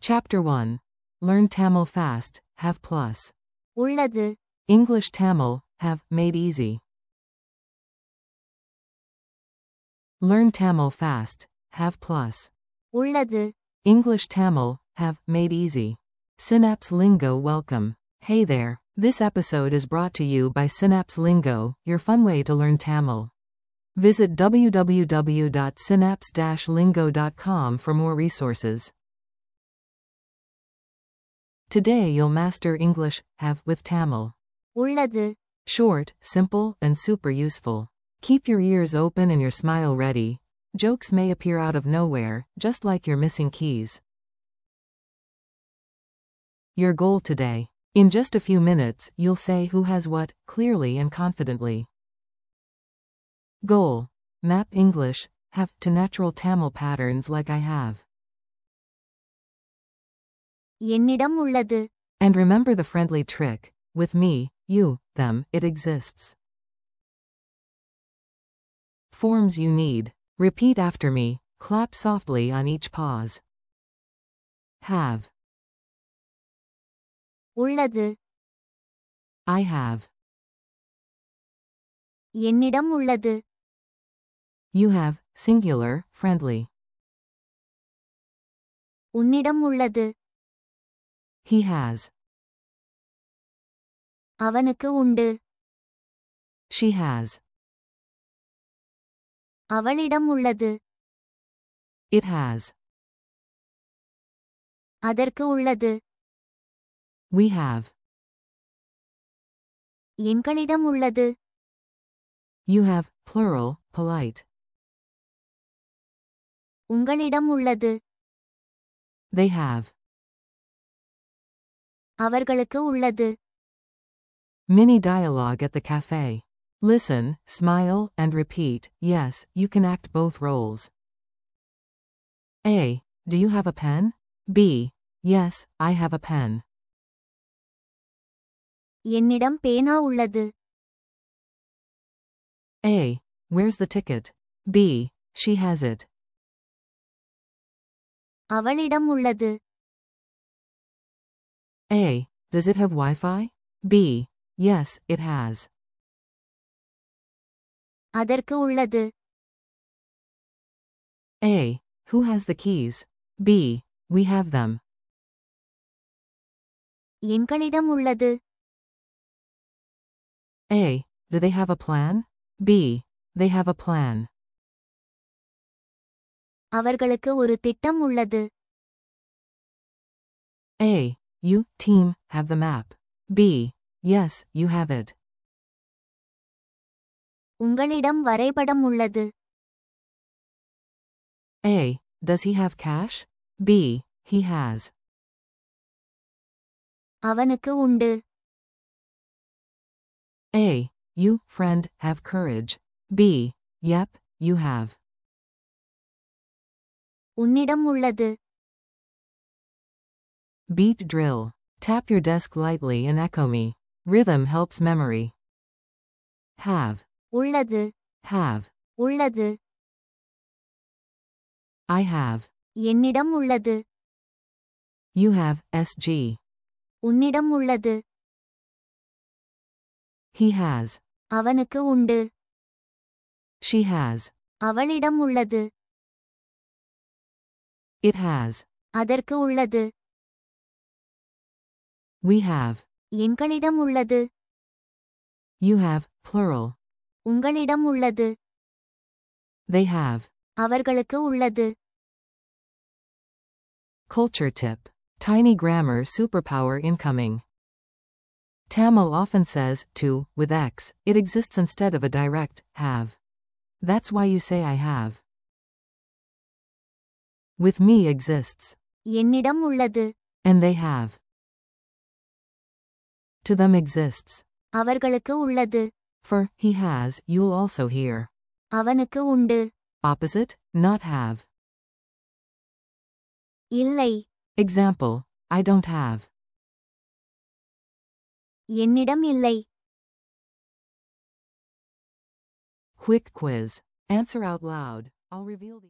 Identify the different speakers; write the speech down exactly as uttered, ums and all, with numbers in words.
Speaker 1: Chapter one. Learn Tamil fast, have plus.
Speaker 2: உள்ளது.
Speaker 1: English Tamil, have, made easy. Learn Tamil fast, have plus.
Speaker 2: உள்ளது.
Speaker 1: English Tamil, have, made easy. Synapse Lingo welcome. Hey there, this episode is brought to you by Synapse Lingo, your fun way to learn Tamil. Visit w w w dot synapse dash lingo dot com for more resources. Today you'll master English, have, with Tamil.
Speaker 2: உள்ளது.
Speaker 1: Short, simple, and super useful. Keep your ears open and your smile ready. Jokes may appear out of nowhere, just like your missing keys. Your goal today. In just a few minutes, you'll say who has what, clearly and confidently. Goal. Map English, have, to natural Tamil patterns like I have.
Speaker 2: என்னிடம் உள்ளது.
Speaker 1: And remember the friendly trick. With me, you, them, it exists. Forms you need. Repeat after me, clap softly on each pause. Have.
Speaker 2: உள்ளது.
Speaker 1: I have.
Speaker 2: என்னிடம் உள்ளது.
Speaker 1: You have, singular, friendly.
Speaker 2: உன்னிடம் உள்ளது.
Speaker 1: He has.
Speaker 2: அவனுக்கு உண்டு.
Speaker 1: She has.
Speaker 2: அவளிடம் உள்ளது.
Speaker 1: It has.
Speaker 2: அதற்கு உள்ளது.
Speaker 1: We have.
Speaker 2: எங்களிடம் உள்ளது.
Speaker 1: You have, plural, polite.
Speaker 2: உங்களிடம் உள்ளது.
Speaker 1: They have.
Speaker 2: அவர்களுக்கு உள்ளது.
Speaker 1: Mini dialogue at the cafe. Listen, smile, and repeat, yes, you can act both roles. A. Do you have a pen? B. Yes, I have a pen.
Speaker 2: என்னிடம் பேனா உள்ளது.
Speaker 1: A. Where's the ticket? B. She has it.
Speaker 2: அவளிடம் உள்ளது.
Speaker 1: A. Does it have Wi-Fi? B. Yes, it has.
Speaker 2: அதற்கு உள்ளது.
Speaker 1: A. Who has the keys? B. We have them.
Speaker 2: எங்களிடம் உள்ளது.
Speaker 1: A. Do they have a plan? B. They have a plan.
Speaker 2: அவர்களுக்கு ஒரு திட்டம் உள்ளது.
Speaker 1: A. You, team, have the map. B. Yes, you have it.
Speaker 2: உங்களிடம் வரைபடம் உள்ளது.
Speaker 1: A. Does he have cash? B. He has.
Speaker 2: அவனுக்கு உண்டு.
Speaker 1: A. You, friend, have courage. B. Yep, you have.
Speaker 2: உன்னிடம் உள்ளது.
Speaker 1: Beat drill. Tap your desk lightly and echo me. Rhythm helps memory. Have.
Speaker 2: உள்ளது.
Speaker 1: Have.
Speaker 2: உள்ளது.
Speaker 1: I have.
Speaker 2: என்னிடம் உள்ளது.
Speaker 1: You have, S G.
Speaker 2: உன்னிடம் உள்ளது.
Speaker 1: He has.
Speaker 2: அவனுக்கு உண்டு.
Speaker 1: She has.
Speaker 2: அவளிடம் உள்ளது.
Speaker 1: It has.
Speaker 2: அதற்கு உள்ளது.
Speaker 1: We have.
Speaker 2: எங்களிடம் உள்ளது.
Speaker 1: You have, plural.
Speaker 2: உங்களிடம் உள்ளது.
Speaker 1: They have.
Speaker 2: அவர்களுக்கு உள்ளது.
Speaker 1: Culture tip. Tiny grammar superpower incoming. Tamil often says, to, with X, it exists instead of a direct, have. That's why you say I have. With me exists.
Speaker 2: என்னிடம் உள்ளது.
Speaker 1: And they have. To them exists.
Speaker 2: அவர்களுக்கு உள்ளது.
Speaker 1: For, he has, you'll also hear.
Speaker 2: அவனுக்கு உண்டு.
Speaker 1: Opposite, not have.
Speaker 2: இல்லை.
Speaker 1: Example, I don't have.
Speaker 2: என்னிடம் இல்லை.
Speaker 1: Quick quiz. Answer out loud. I'll reveal the